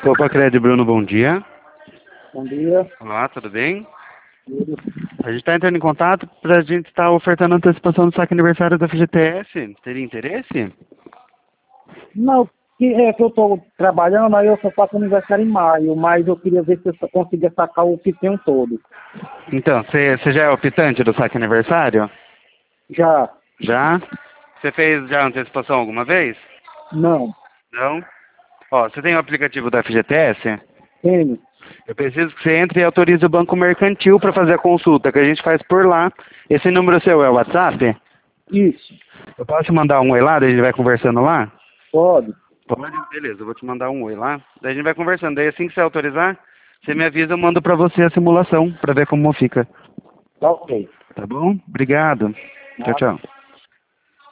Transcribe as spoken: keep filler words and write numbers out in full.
Opa, Cred Bruno, bom dia. Bom dia. Olá, tudo bem? Tudo. A gente está entrando em contato para a gente estar ofertando antecipação do saque aniversário da F G T S. Teria interesse? Não, que é que eu estou trabalhando, aí eu só faço aniversário em maio, mas eu queria ver se eu só conseguia sacar o que tem todo. Então, você você já é optante do saque aniversário? Já? Já? Você fez já antecipação alguma vez? Não. Não? Ó, você tem o aplicativo da F G T S? Tenho. Eu preciso que você entre e autorize o Banco Mercantil para fazer a consulta, que a gente faz por lá. Esse número seu é o WhatsApp? Isso. Eu posso te mandar um oi lá, daí a gente vai conversando lá? Pode. Pode? Beleza, eu vou te mandar um oi lá. Daí a gente vai conversando. Daí assim que você autorizar, você me avisa, eu mando pra você a simulação, pra ver como fica. Tá ok. Tá bom? Obrigado. Tchau, Nada. tchau.